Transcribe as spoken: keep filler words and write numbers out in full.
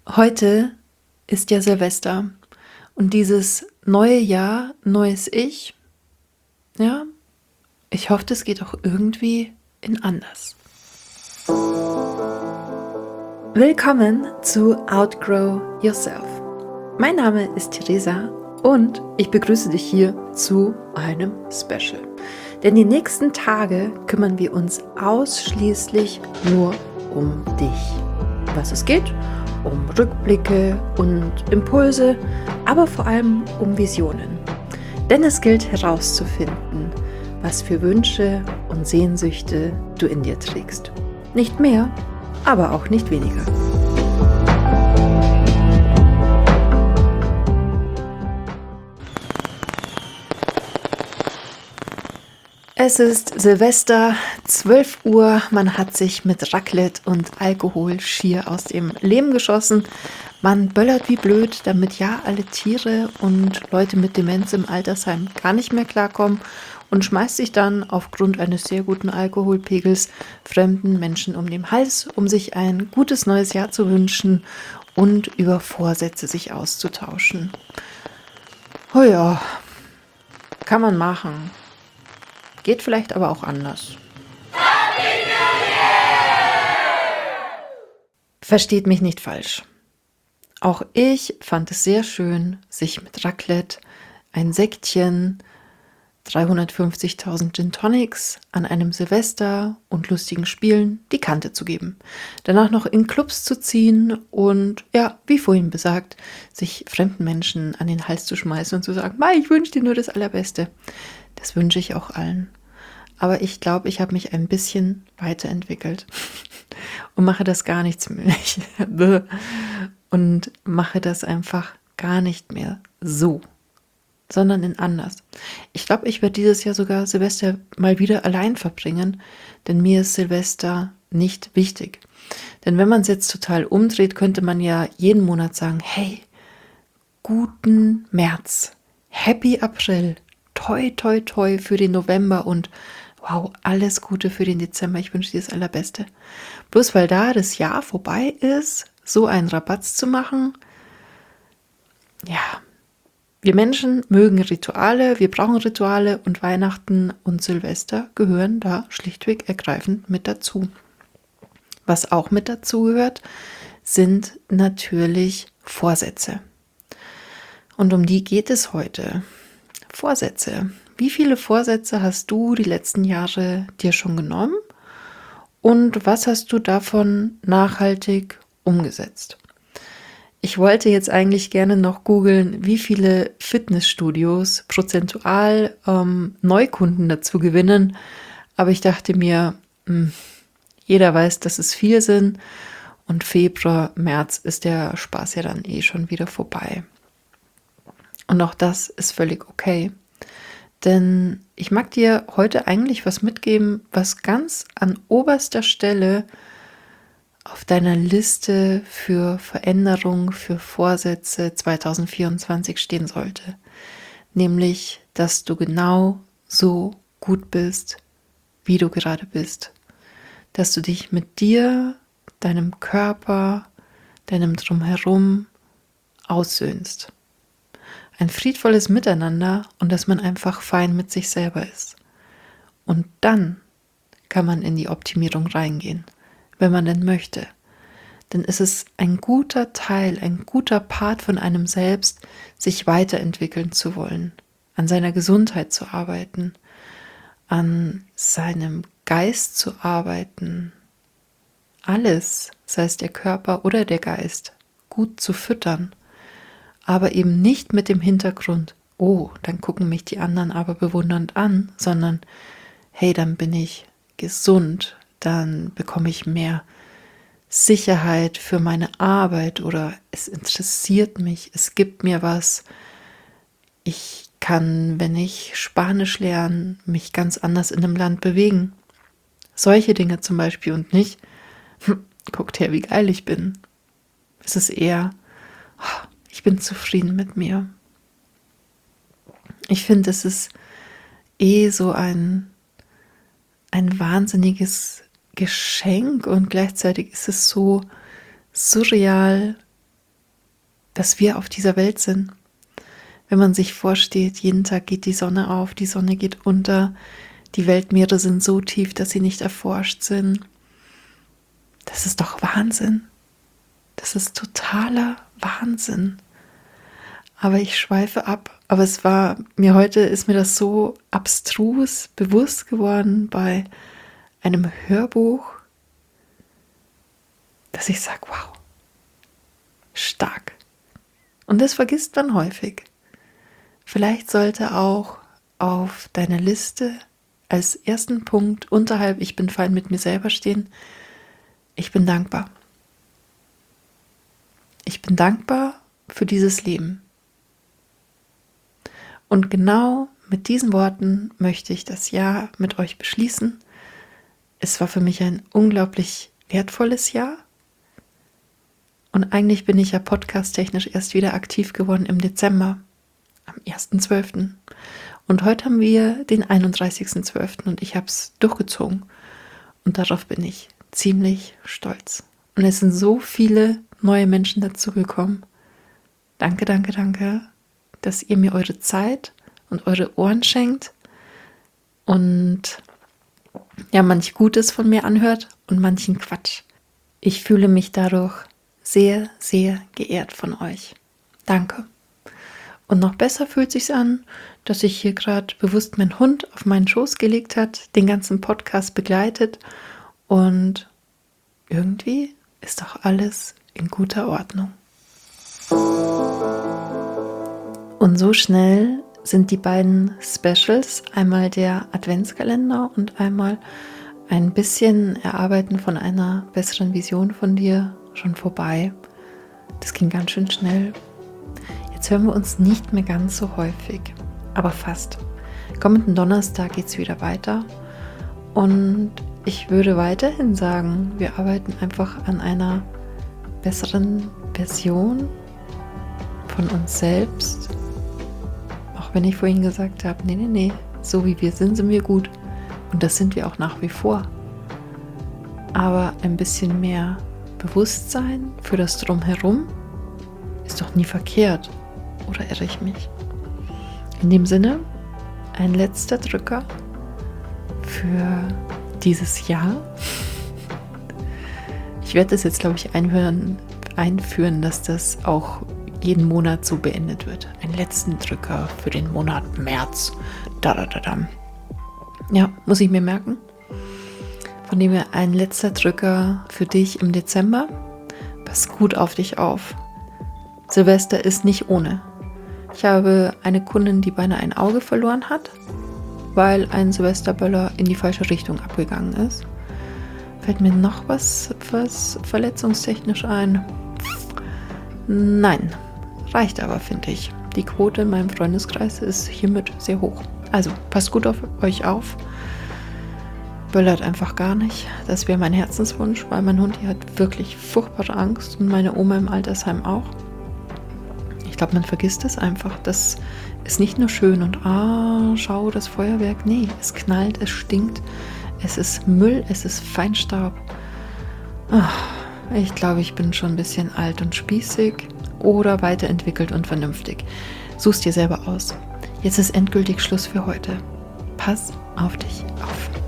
Heute ist ja Silvester und dieses neue Jahr, neues Ich, ja, ich hoffe, das geht auch irgendwie in anders. Willkommen zu Outgrow Yourself. Mein Name ist Theresa und ich begrüße dich hier zu einem Special. Denn die nächsten Tage kümmern wir uns ausschließlich nur um dich. Was es geht? Um Rückblicke und Impulse, aber vor allem um Visionen. Denn es gilt herauszufinden, was für Wünsche und Sehnsüchte du in dir trägst. Nicht mehr, aber auch nicht weniger. Es ist Silvester, zwölf Uhr, man hat sich mit Raclette und Alkohol schier aus dem Leben geschossen. Man böllert wie blöd, damit ja alle Tiere und Leute mit Demenz im Altersheim gar nicht mehr klarkommen und schmeißt sich dann aufgrund eines sehr guten Alkoholpegels fremden Menschen um den Hals, um sich ein gutes neues Jahr zu wünschen und über Vorsätze sich auszutauschen. Oh ja, kann man machen. Geht vielleicht aber auch anders. Versteht mich nicht falsch. Auch ich fand es sehr schön, sich mit Raclette, ein Sektchen, dreihundertfünfzigtausend Gin Tonics an einem Silvester und lustigen Spielen die Kante zu geben. Danach noch in Clubs zu ziehen und, ja, wie vorhin besagt, sich fremden Menschen an den Hals zu schmeißen und zu sagen, Mai, ich wünsche dir nur das Allerbeste. Das wünsche ich auch allen. Aber ich glaube, ich habe mich ein bisschen weiterentwickelt und mache das gar nichts mehr. Und mache das einfach gar nicht mehr so, sondern in anders. Ich glaube, ich werde dieses Jahr sogar Silvester mal wieder allein verbringen, denn mir ist Silvester nicht wichtig. Denn wenn man es jetzt total umdreht, könnte man ja jeden Monat sagen, hey, guten März, Happy April, toi, toi, toi für den November und wow, alles Gute für den Dezember, ich wünsche dir das Allerbeste. Bloß weil da das Jahr vorbei ist, so einen Rabatz zu machen, ja, wir Menschen mögen Rituale, wir brauchen Rituale und Weihnachten und Silvester gehören da schlichtweg ergreifend mit dazu. Was auch mit dazu gehört, sind natürlich Vorsätze. Und um die geht es heute. Vorsätze. Wie viele Vorsätze hast du die letzten Jahre dir schon genommen? Und was hast du davon nachhaltig umgesetzt? Ich wollte jetzt eigentlich gerne noch googeln, wie viele Fitnessstudios prozentual ähm, Neukunden dazu gewinnen. Aber ich dachte mir, mh, jeder weiß, dass es vier sind. Und Februar, März ist der Spaß ja dann eh schon wieder vorbei. Und auch das ist völlig okay. Denn ich mag dir heute eigentlich was mitgeben, was ganz an oberster Stelle auf deiner Liste für Veränderung, für Vorsätze zwanzig vierundzwanzig stehen sollte. Nämlich, dass du genau so gut bist, wie du gerade bist. Dass du dich mit dir, deinem Körper, deinem Drumherum aussöhnst. Ein friedvolles Miteinander und dass man einfach fein mit sich selber ist. Und dann kann man in die Optimierung reingehen, wenn man denn möchte. Denn es ist ein guter Teil, ein guter Part von einem selbst, sich weiterentwickeln zu wollen, an seiner Gesundheit zu arbeiten, an seinem Geist zu arbeiten. Alles, sei es der Körper oder der Geist, gut zu füttern. Aber eben nicht mit dem Hintergrund, oh, dann gucken mich die anderen aber bewundernd an, sondern hey, dann bin ich gesund, dann bekomme ich mehr Sicherheit für meine Arbeit oder es interessiert mich, es gibt mir was. Ich kann, wenn ich Spanisch lerne, mich ganz anders in einem Land bewegen. Solche Dinge zum Beispiel und nicht, hm, guckt her, wie geil ich bin. Es ist eher, oh, ich bin zufrieden mit mir. Ich finde, es ist eh so ein, ein wahnsinniges Geschenk und gleichzeitig ist es so surreal, dass wir auf dieser Welt sind. Wenn man sich vorstellt, jeden Tag geht die Sonne auf, die Sonne geht unter, die Weltmeere sind so tief, dass sie nicht erforscht sind. Das ist doch Wahnsinn. Das ist totaler Wahnsinn. Aber ich schweife ab. Aber es war mir heute, ist mir das so abstrus bewusst geworden bei einem Hörbuch, dass ich sage, wow, stark. Und das vergisst man häufig. Vielleicht sollte auch auf deiner Liste als ersten Punkt unterhalb ich bin fein mit mir selber stehen, ich bin dankbar. Ich bin dankbar für dieses Leben. Und genau mit diesen Worten möchte ich das Jahr mit euch beschließen. Es war für mich ein unglaublich wertvolles Jahr. Und eigentlich bin ich ja podcast-technisch erst wieder aktiv geworden im Dezember, am ersten zwölften Und heute haben wir den einunddreißigsten zwölften und ich habe es durchgezogen. Und darauf bin ich ziemlich stolz. Und es sind so viele neue Menschen dazugekommen. Danke, danke, danke, dass ihr mir eure Zeit und eure Ohren schenkt und ja, manch Gutes von mir anhört und manchen Quatsch. Ich fühle mich dadurch sehr, sehr geehrt von euch. Danke. Und noch besser fühlt sich's an, dass sich hier gerade bewusst mein Hund auf meinen Schoß gelegt hat, den ganzen Podcast begleitet und irgendwie ist doch alles in guter Ordnung. Und so schnell sind die beiden Specials, einmal der Adventskalender und einmal ein bisschen Erarbeiten von einer besseren Vision von dir, schon vorbei. Das ging ganz schön schnell. Jetzt hören wir uns nicht mehr ganz so häufig, aber fast. Kommenden Donnerstag geht es wieder weiter und ich würde weiterhin sagen, wir arbeiten einfach an einer besseren Version von uns selbst. Auch wenn ich vorhin gesagt habe, nee, nee, nee, so wie wir sind, sind wir gut. Und das sind wir auch nach wie vor. Aber ein bisschen mehr Bewusstsein für das Drumherum ist doch nie verkehrt. Oder irre ich mich? In dem Sinne, ein letzter Drücker für dieses Jahr. Ich werde das jetzt, glaube ich, einhören, einführen, dass das auch jeden Monat so beendet wird. Einen letzten Drücker für den Monat März. Da, da, da, da. Ja, muss ich mir merken. Von dem her ein letzter Drücker für dich im Dezember. Pass gut auf dich auf. Silvester ist nicht ohne. Ich habe eine Kundin, die beinahe ein Auge verloren hat, weil ein Silvesterböller in die falsche Richtung abgegangen ist. Fällt mir noch was, was verletzungstechnisch ein? Nein, reicht aber, finde ich. Die Quote in meinem Freundeskreis ist hiermit sehr hoch. Also, passt gut auf euch auf. Böllert einfach gar nicht. Das wäre mein Herzenswunsch, weil mein Hund hier hat wirklich furchtbare Angst und meine Oma im Altersheim auch. Ich glaube, man vergisst es einfach. Das ist nicht nur schön und ah, schau, das Feuerwerk. Nee, es knallt, es stinkt, es ist Müll, es ist Feinstaub. Ach, ich glaube, ich bin schon ein bisschen alt und spießig oder weiterentwickelt und vernünftig. Such's dir selber aus. Jetzt ist endgültig Schluss für heute. Pass auf dich auf.